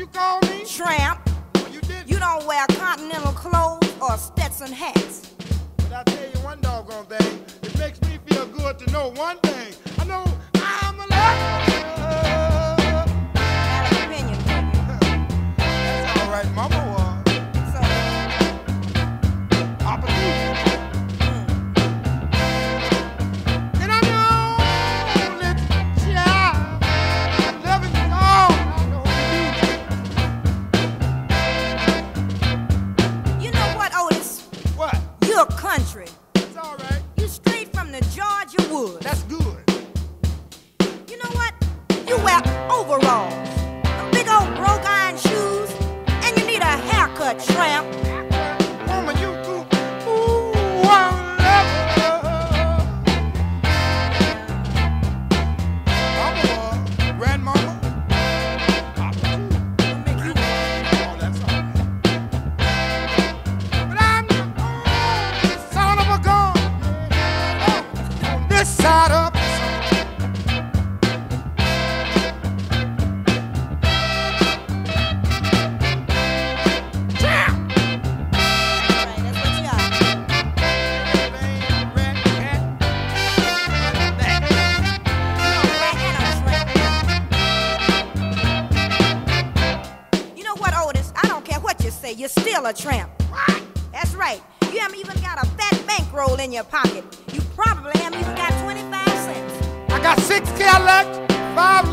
you call me? Tramp. Oh, you did? You don't wear continental clothes or Stetson hats. But I'll tell you one doggone thing. It makes me feel good to know one thing. I know I'm a lover. Have an opinion, baby. That's all right, Mama was. So, Papa too. And I'm the only child loving you all I know you know what, Otis? What? You're country. It's all right. You straight from the Georgia woods. That's good. You know what? You wear overalls, big old broke iron shoes, and you need a haircut, tramp. Woman, you do. Ooh, I'm lover. Mama was. Grandmama. Papa too. Make you Oh, that's all right. But I'm the only son of a gun on this side of the sun. Damn! right, that's what you are. Red cat. That. You know what, Otis? I don't care what you say, you're still a tramp. What? That's right. You haven't even got a fat bankroll in your pocket. You probably haven't even got 25 cents. I got 6 Cadillacs, 5